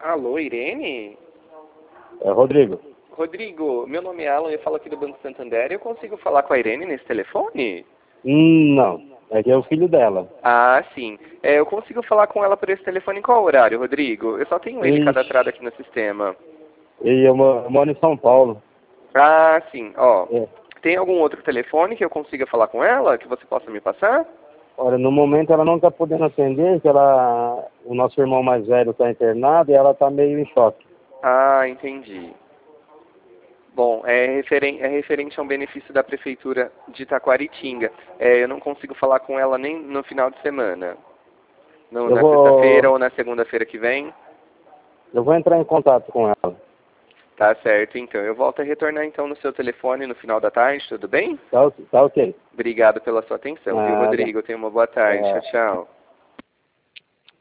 Alô, Irene? É Rodrigo. Rodrigo, meu nome é Alan, eu falo aqui do Banco Santander. Eu consigo falar com a Irene nesse telefone? Não, é que é o filho dela. Ah, sim. Eu consigo falar com ela por esse telefone em qual horário, Rodrigo? Eu só tenho ele cadastrado aqui no sistema. E eu moro em São Paulo. Ah, sim. Ó, É. tem algum outro telefone que eu consiga falar com ela, que você possa me passar? Olha, no momento ela não está podendo atender, que o nosso irmão mais velho está internado e ela está meio em choque. Ah, entendi. Bom, é referente a um benefício da Prefeitura de Taquaritinga. Eu não consigo falar com ela nem no final de semana. Eu Na sexta-feira vou, ou na segunda-feira que vem. eu vou entrar em contato com ela. Tá certo, então. Eu volto a retornar então no seu telefone no final da tarde, tudo bem? Tá ok. Obrigado pela sua atenção, viu, Nada. Rodrigo? Tenha uma boa tarde. Tchau, É. tchau.